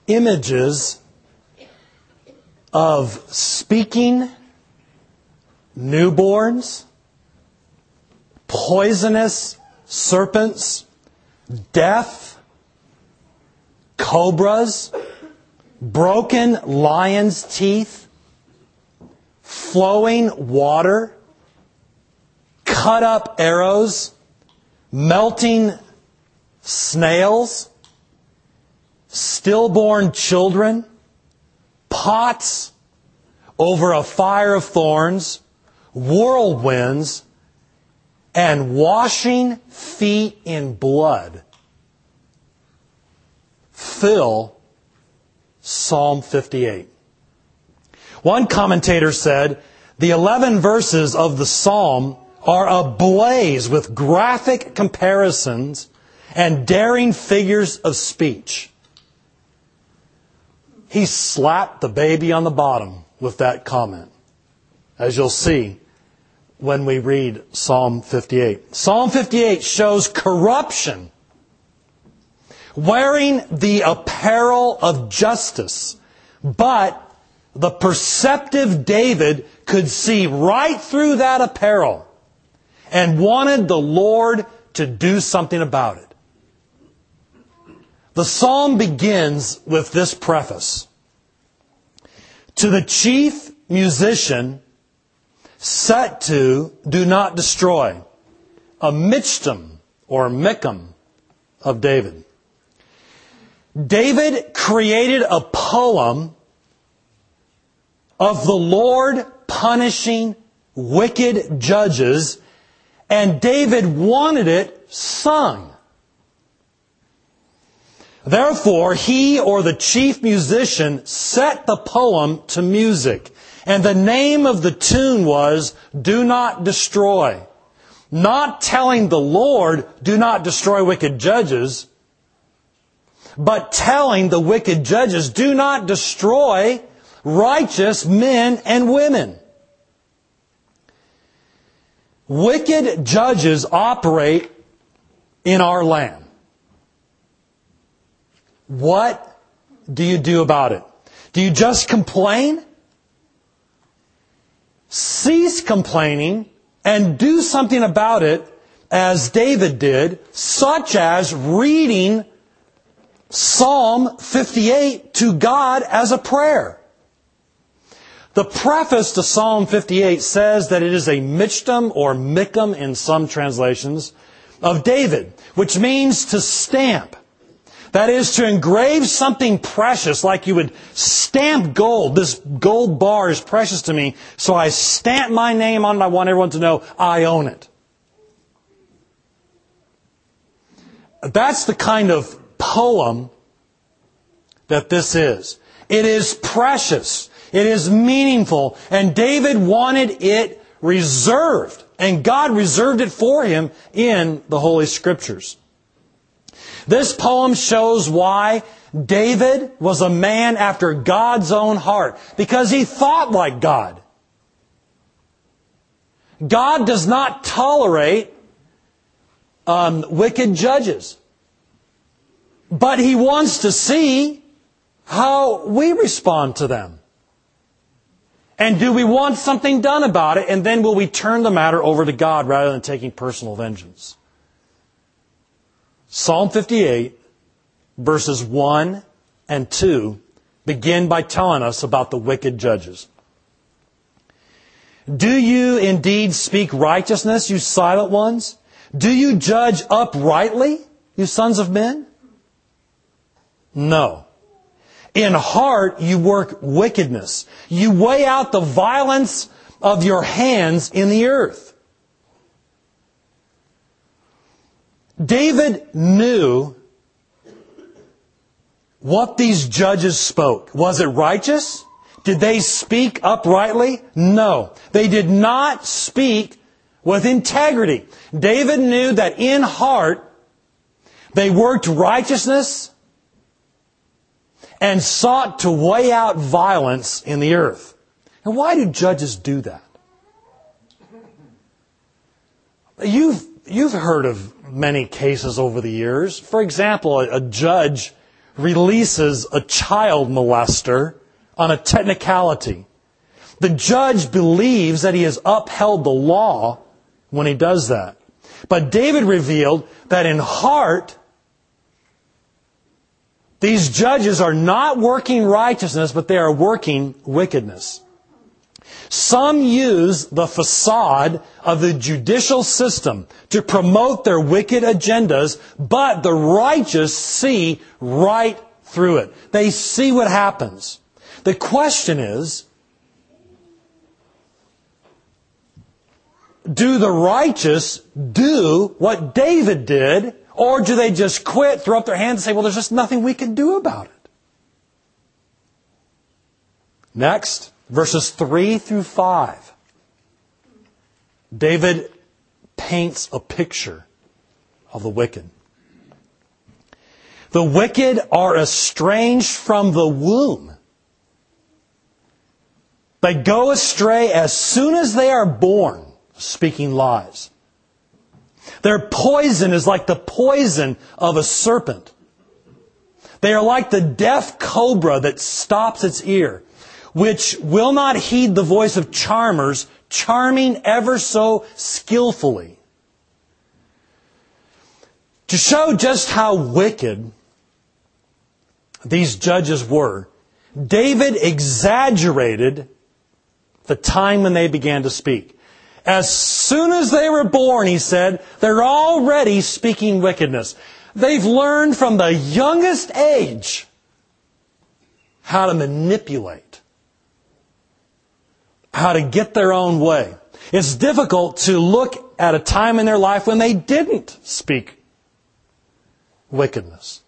images of speaking newborns, poisonous serpents, death, cobras, broken lion's teeth, flowing water, cut up arrows, melting snails, stillborn children, pots over a fire of thorns, whirlwinds, and washing feet in blood fill Psalm 58. One commentator said, the 11 verses of the psalm are ablaze with graphic comparisons and daring figures of speech. He slapped the baby on the bottom with that comment, as you'll see when we read Psalm 58. Psalm 58 shows corruption wearing the apparel of justice, but the perceptive David could see right through that apparel and wanted the Lord to do something about it. The psalm begins with this preface. To the chief musician set to do not destroy, a michtam or mikam of David. David created a poem of the Lord punishing wicked judges, and David wanted it sung. Therefore, he or the chief musician set the poem to music. And the name of the tune was, Do Not Destroy. Not telling the Lord, do not destroy wicked judges, but telling the wicked judges, do not destroy righteous men and women. Wicked judges operate in our land. What do you do about it? Do you just complain? Cease complaining and do something about it, as David did, such as reading Psalm 58 to God as a prayer. The preface to Psalm 58 says that it is a michtam or mikam in some translations of David, which means to stamp. That is, to engrave something precious, like you would stamp gold. This gold bar is precious to me, so I stamp my name on it. I want everyone to know I own it. That's the kind of poem that this is. It is precious. It is meaningful. And David wanted it reserved. And God reserved it for him in the Holy Scriptures. This poem shows why David was a man after God's own heart. Because he thought like God. God does not tolerate wicked judges. But He wants to see how we respond to them. And do we want something done about it? And then will we turn the matter over to God rather than taking personal vengeance? Psalm 58, verses 1 and 2, begin by telling us about the wicked judges. Do you indeed speak righteousness, you silent ones? Do you judge uprightly, you sons of men? No. In heart you work wickedness. You weigh out the violence of your hands in the earth. David knew what these judges spoke. Was it righteous? Did they speak uprightly? No. They did not speak with integrity. David knew that in heart they worked righteousness and sought to weigh out violence in the earth. And why do judges do that? You've heard of many cases over the years. For example, a judge releases a child molester on a technicality. The judge believes that he has upheld the law when he does that. But David revealed that in heart, these judges are not working righteousness, but they are working wickedness. Some use the facade of the judicial system to promote their wicked agendas, but the righteous see right through it. They see what happens. The question is, do the righteous do what David did, or do they just quit, throw up their hands and say, well, there's just nothing we can do about it? Next, verses 3 through 5. David paints a picture of the wicked. The wicked are estranged from the womb. They go astray as soon as they are born, speaking lies. Their poison is like the poison of a serpent. They are like the deaf cobra that stops its ear, which will not heed the voice of charmers, charming ever so skillfully. To show just how wicked these judges were, David exaggerated the time when they began to speak. As soon as they were born, he said, they're already speaking wickedness. They've learned from the youngest age how to manipulate, how to get their own way. It's difficult to look at a time in their life when they didn't speak wickedness.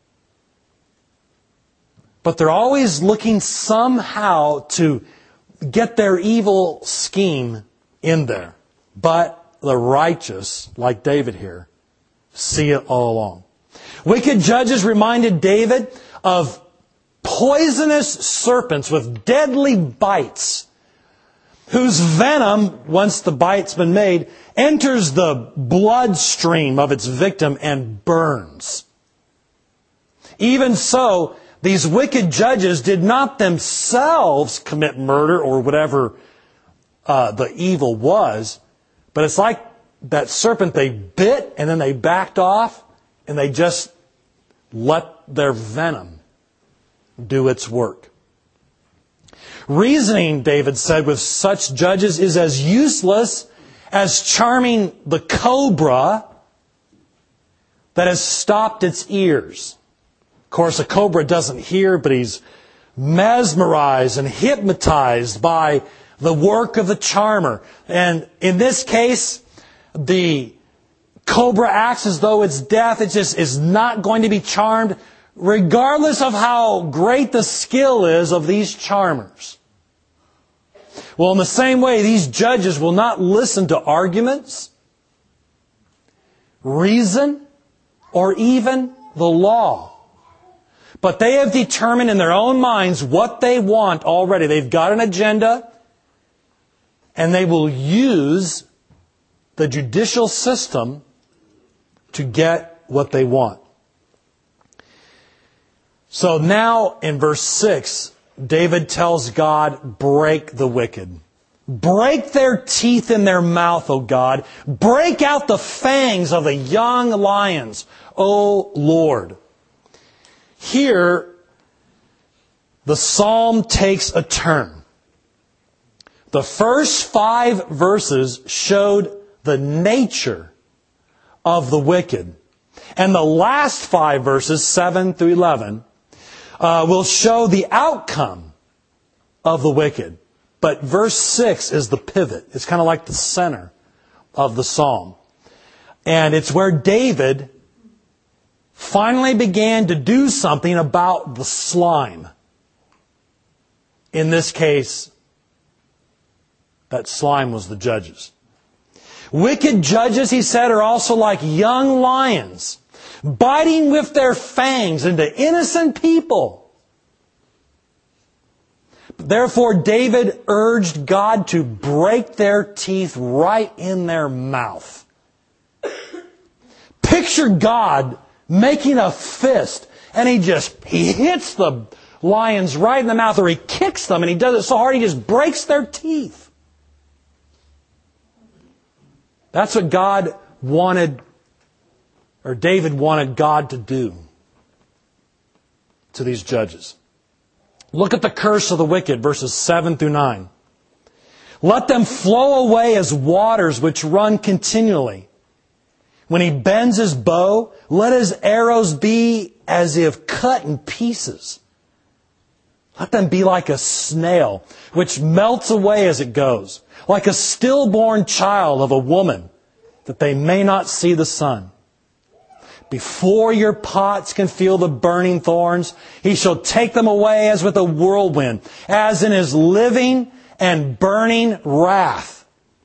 But they're always looking somehow to get their evil scheme in there. But the righteous, like David here, see it all along. Wicked judges reminded David of poisonous serpents with deadly bites, whose venom, once the bite's been made, enters the bloodstream of its victim and burns. Even so, these wicked judges did not themselves commit murder or whatever the evil was, but it's like that serpent they bit and then they backed off and they just let their venom do its work. Reasoning, David said, with such judges is as useless as charming the cobra that has stopped its ears. Of course, a cobra doesn't hear, but he's mesmerized and hypnotized by the work of the charmer. And in this case, the cobra acts as though it's deaf. It just is not going to be charmed, regardless of how great the skill is of these charmers. Well, in the same way, these judges will not listen to arguments, reason, or even the law. But they have determined in their own minds what they want already. They've got an agenda, and they will use the judicial system to get what they want. So now in verse 6, David tells God, break the wicked. Break their teeth in their mouth, O God. Break out the fangs of the young lions, O Lord. Here, the psalm takes a turn. The first 5 verses showed the nature of the wicked. And the last 5 verses, 7 through 11, will show the outcome of the wicked. But verse 6 is the pivot. It's kind of like the center of the psalm. And it's where David finally began to do something about the slime. In this case, that slime was the judges. Wicked judges, he said, are also like young lions, biting with their fangs into innocent people. Therefore, David urged God to break their teeth right in their mouth. Picture God making a fist and he hits the lions right in the mouth, or he kicks them, and he does it so hard he just breaks their teeth. That's what God wanted, or David wanted God to do to these judges. Look at the curse of the wicked, verses 7 through 9. Let them flow away as waters which run continually. When he bends his bow, let his arrows be as if cut in pieces. Let them be like a snail, which melts away as it goes, like a stillborn child of a woman, that they may not see the sun. Before your pots can feel the burning thorns, he shall take them away as with a whirlwind, as in his living and burning wrath.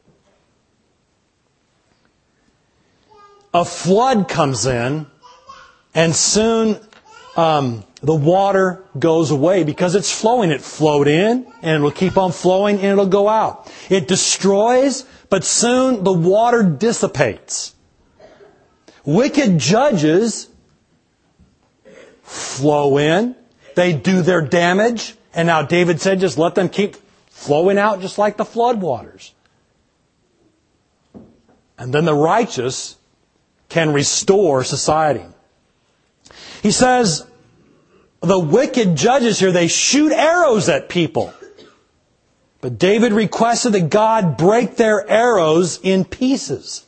A flood comes in, and soon the water goes away because it's flowing. It flowed in, and it'll keep on flowing, and it'll go out. It destroys, but soon the water dissipates. Wicked judges flow in, they do their damage, and now David said, just let them keep flowing out just like the floodwaters. And then the righteous can restore society. He says, the wicked judges here, they shoot arrows at people. But David requested that God break their arrows in pieces.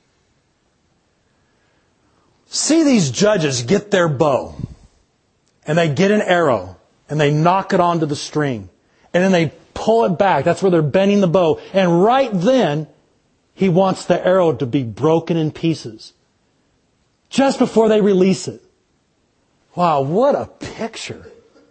See these judges get their bow, and they get an arrow, and they knock it onto the string, and then they pull it back. That's where they're bending the bow. And right then, he wants the arrow to be broken in pieces, just before they release it. Wow, what a picture.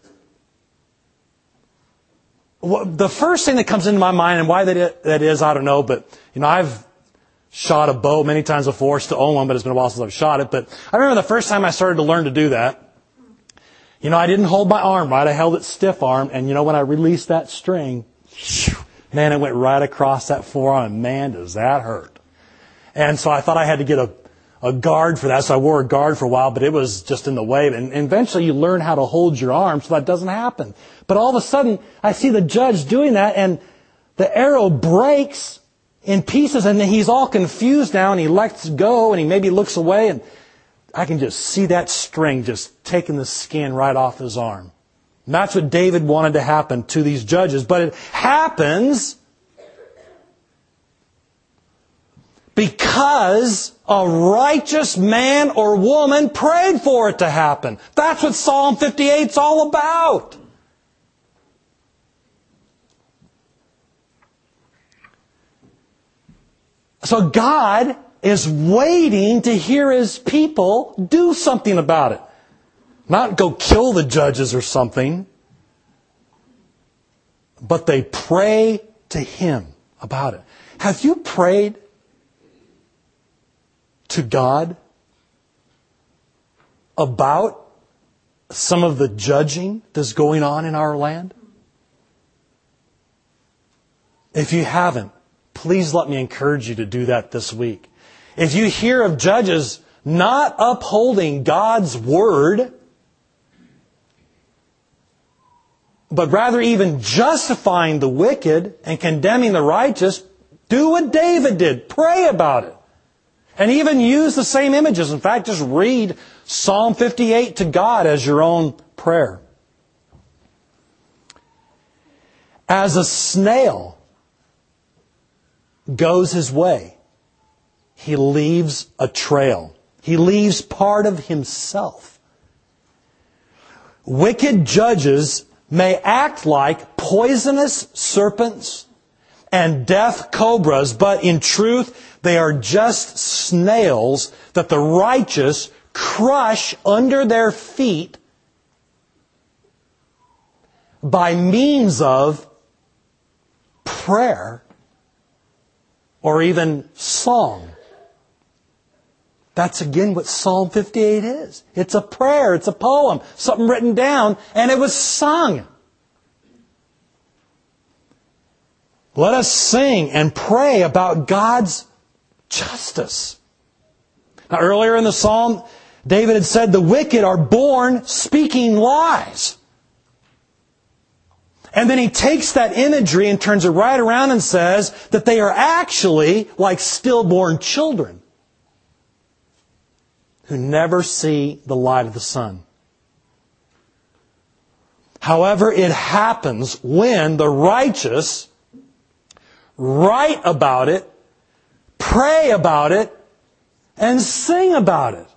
The first thing that comes into my mind, and why that is, I don't know, but I've shot a bow many times before, still own one, but it's been a while since I've shot it. But I remember the first time I started to learn to do that, I didn't hold my arm right. I held it stiff arm, and when I released that string, man, it went right across that forearm, and man, does that hurt. And so I thought I had to get a guard for that, so I wore a guard for a while, but it was just in the way. And eventually you learn how to hold your arm so that doesn't happen. But all of a sudden, I see the judge doing that, and the arrow breaks in pieces, and then he's all confused now, and he lets go, and he maybe looks away, and I can just see that string just taking the skin right off his arm. And that's what David wanted to happen to these judges. But it happens because a righteous man or woman prayed for it to happen. That's what Psalm 58 is all about. So God is waiting to hear His people do something about it. Not go kill the judges or something, but they pray to Him about it. Have you prayed to God about some of the judging that's going on in our land? If you haven't, please let me encourage you to do that this week. If you hear of judges not upholding God's Word, but rather even justifying the wicked and condemning the righteous, do what David did. Pray about it. And even use the same images. In fact, just read Psalm 58 to God as your own prayer. As a snail goes his way, he leaves a trail. He leaves part of himself. Wicked judges may act like poisonous serpents and death cobras, but in truth, they are just snails that the righteous crush under their feet by means of prayer or even song. That's again what Psalm 58 is. It's a prayer, it's a poem, something written down, and it was sung. Let us sing and pray about God's justice. Now, earlier in the psalm, David had said the wicked are born speaking lies. And then he takes that imagery and turns it right around and says that they are actually like stillborn children who never see the light of the sun. However, it happens when the righteous write about it, pray about it, and sing about it.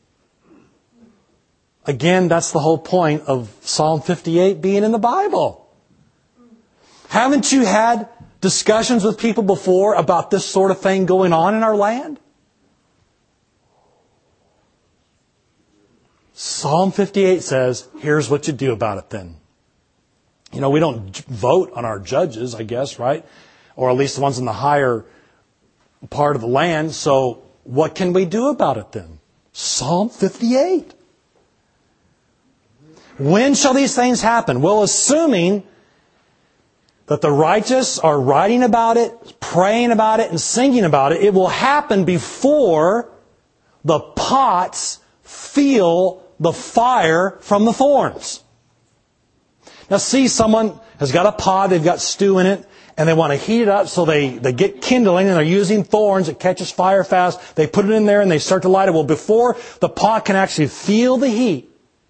Again, that's the whole point of Psalm 58 being in the Bible. Haven't you had discussions with people before about this sort of thing going on in our land? Psalm 58 says, here's what you do about it then. You know, we don't vote on our judges, I guess, right? Or at least the ones in the higher part of the land. So what can we do about it then? Psalm 58. When shall these things happen? Well, assuming that the righteous are writing about it, praying about it, and singing about it, it will happen before the pots feel the fire from the thorns. Now see, someone has got a pot, they've got stew in it, and they want to heat it up, so they get kindling, and they're using thorns. It catches fire fast. They put it in there, and they start to light it. Well, before the pot can actually feel the heat,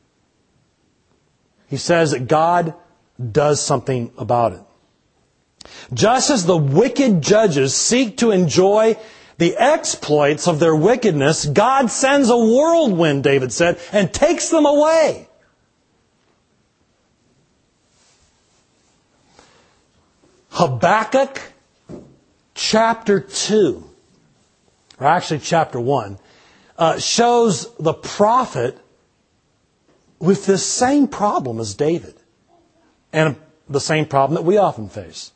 he says that God does something about it. Just as the wicked judges seek to enjoy the exploits of their wickedness, God sends a whirlwind, David said, and takes them away. Habakkuk chapter 2, or actually chapter 1, shows the prophet with this same problem as David, and the same problem that we often face.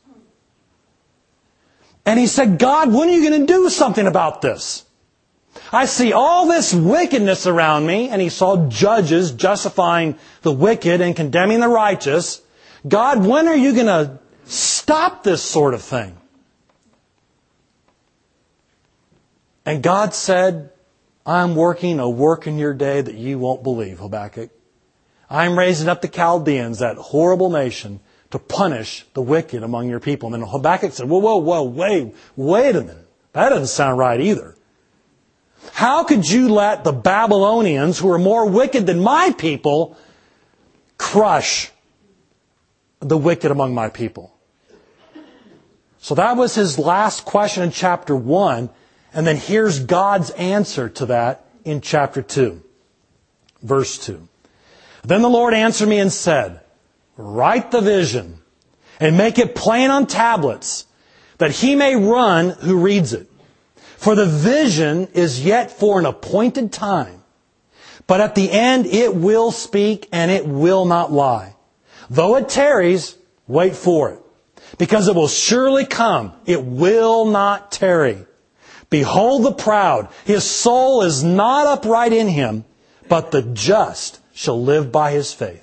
And he said, God, when are you going to do something about this? I see all this wickedness around me. And he saw judges justifying the wicked and condemning the righteous. God, when are you going to stop this sort of thing? And God said, I'm working a work in your day that you won't believe, Habakkuk. I'm raising up the Chaldeans, that horrible nation, to punish the wicked among your people. And then Habakkuk said, wait a minute. That doesn't sound right either. How could you let the Babylonians, who are more wicked than my people, crush the wicked among my people? So that was his last question in chapter 1. And then here's God's answer to that in chapter 2. Verse 2. Then the Lord answered me and said, write the vision and make it plain on tablets, that he may run who reads it. For the vision is yet for an appointed time, but at the end it will speak and it will not lie. Though it tarries, wait for it, because it will surely come. It will not tarry. Behold the proud, his soul is not upright in him, but the just shall live by his faith.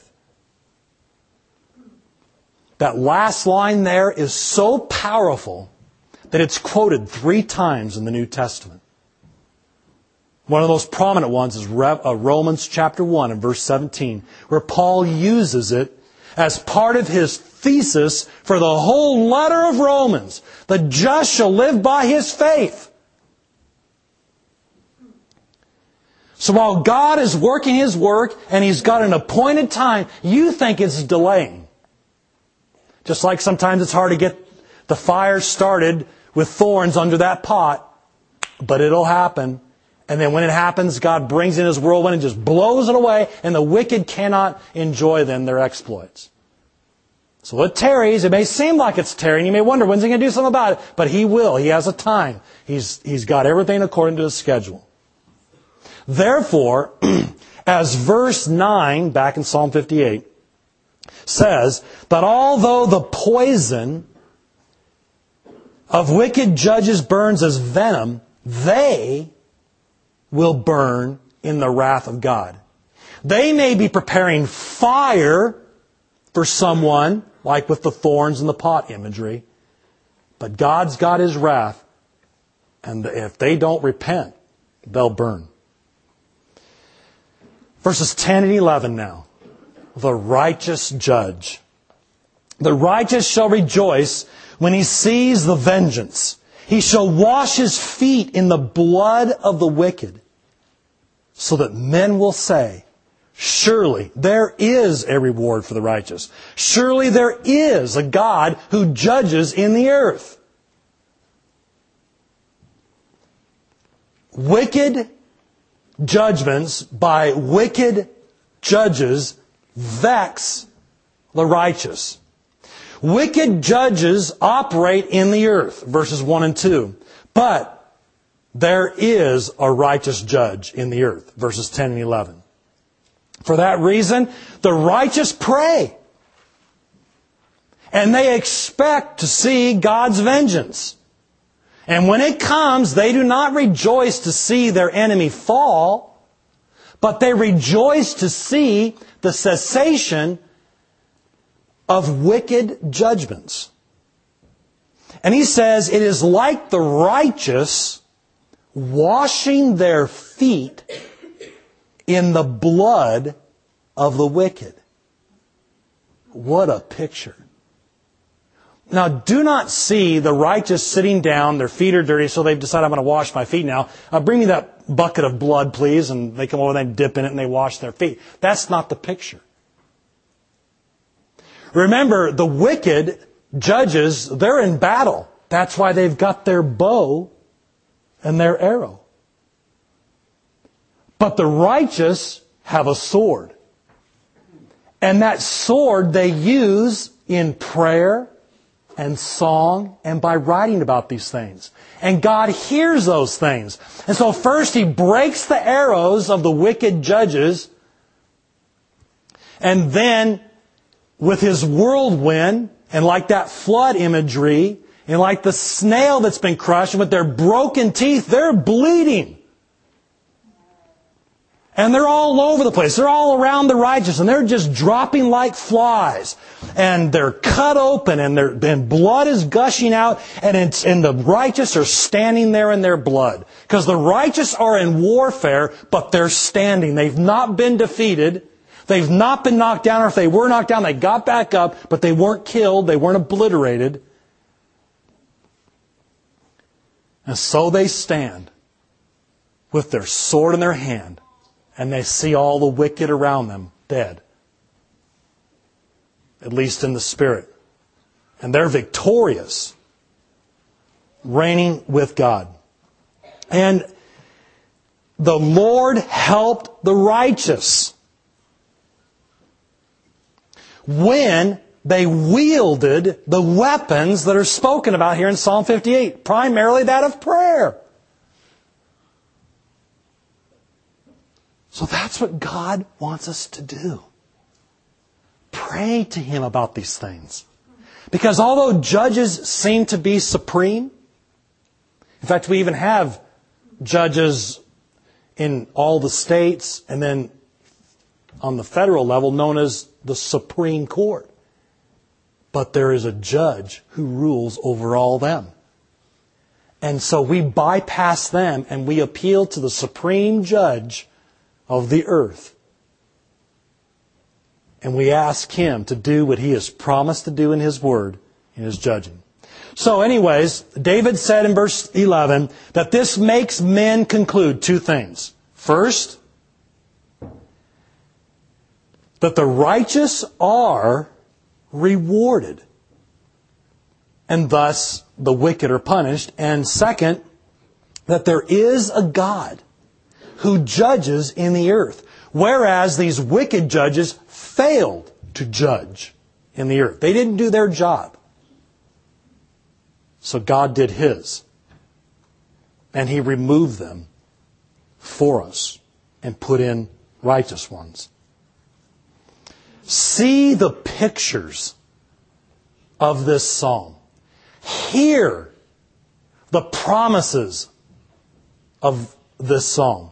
That last line there is so powerful that it's quoted 3 times in the New Testament. One of the most prominent ones is Romans chapter 1 and verse 17, where Paul uses it as part of his thesis for the whole letter of Romans. The just shall live by his faith. So while God is working his work and he's got an appointed time, you think it's delaying. Just like sometimes it's hard to get the fire started with thorns under that pot, but it'll happen. And then when it happens, God brings in his whirlwind and just blows it away, and the wicked cannot enjoy then their exploits. So it tarries. It may seem like it's tarrying. You may wonder, when's he going to do something about it? But he will. He has a time. He's got everything according to his schedule. Therefore, as verse 9, back in Psalm 58, says that although the poison of wicked judges burns as venom, they will burn in the wrath of God. They may be preparing fire for someone, like with the thorns and the pot imagery, but God's got his wrath, and if they don't repent, they'll burn. Verses 10 and 11 now. The righteous judge. The righteous shall rejoice when he sees the vengeance. He shall wash his feet in the blood of the wicked, so that men will say, surely there is a reward for the righteous. Surely there is a God who judges in the earth. Wicked judgments by wicked judges vex the righteous. Wicked judges operate in the earth, verses 1 and 2. But there is a righteous judge in the earth, verses 10 and 11. For that reason, the righteous pray. And they expect to see God's vengeance. And when it comes, they do not rejoice to see their enemy fall, but they rejoice to see the cessation of wicked judgments. And he says, it is like the righteous washing their feet in the blood of the wicked. What a picture. Now, do not see the righteous sitting down, their feet are dirty, so they've decided, I'm going to wash my feet now. Bring me that bucket of blood, please. And they come over and they dip in it and they wash their feet. That's not the picture. Remember, the wicked judges, they're in battle. That's why they've got their bow and their arrow. But the righteous have a sword. And that sword they use in prayer and song and by writing about these things. And God hears those things. And so first He breaks the arrows of the wicked judges, and then with His whirlwind, and like that flood imagery, and like the snail that's been crushed, and with their broken teeth, they're bleeding. And they're all over the place. They're all around the righteous, and they're just dropping like flies. And they're cut open, and blood is gushing out, and the righteous are standing there in their blood. Because the righteous are in warfare, but they're standing. They've not been defeated. They've not been knocked down, or if they were knocked down, they got back up, but they weren't killed, they weren't obliterated. And so they stand with their sword in their hand, and they see all the wicked around them dead. At least in the spirit. And they're victorious, reigning with God. And the Lord helped the righteous when they wielded the weapons that are spoken about here in Psalm 58, primarily that of prayer. So that's what God wants us to do. Pray to Him about these things. Because although judges seem to be supreme, in fact, we even have judges in all the states and then on the federal level known as the Supreme Court. But there is a judge who rules over all them. And so we bypass them and we appeal to the supreme judge of the earth. And we ask Him to do what He has promised to do in His Word, in His judging. So anyways, David said in verse 11 that this makes men conclude two things. First, that the righteous are rewarded, and thus the wicked are punished. And second, that there is a God who judges in the earth, whereas these wicked judges failed to judge in the earth. They didn't do their job. So God did His. And He removed them for us and put in righteous ones. See the pictures of this psalm. Hear the promises of this psalm.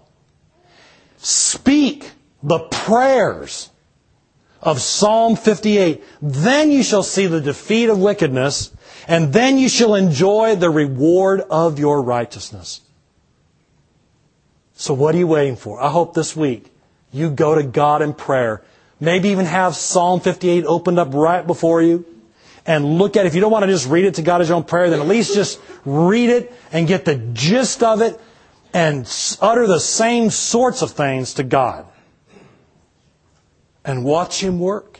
Speak the prayers of Psalm 58. Then you shall see the defeat of wickedness, and then you shall enjoy the reward of your righteousness. So what are you waiting for? I hope this week you go to God in prayer. Maybe even have Psalm 58 opened up right before you. And look at it. If you don't want to just read it to God as your own prayer, then at least just read it and get the gist of it and utter the same sorts of things to God. And watch Him work.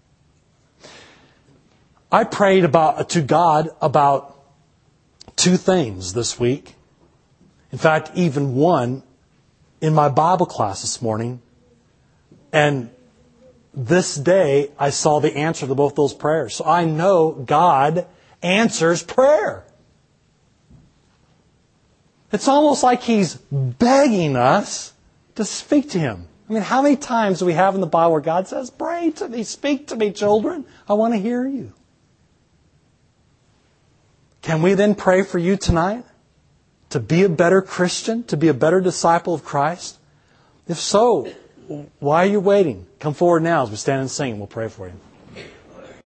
I prayed to God about 2 things this week. In fact, even one in my Bible class this morning. And this day, I saw the answer to both those prayers. So I know God answers prayer. It's almost like He's begging us to speak to Him. I mean, how many times do we have in the Bible where God says, pray to me, speak to me, children. I want to hear you. Can we then pray for you tonight to be a better Christian, to be a better disciple of Christ? If so, why are you waiting? Come forward now as we stand and sing and we'll pray for you.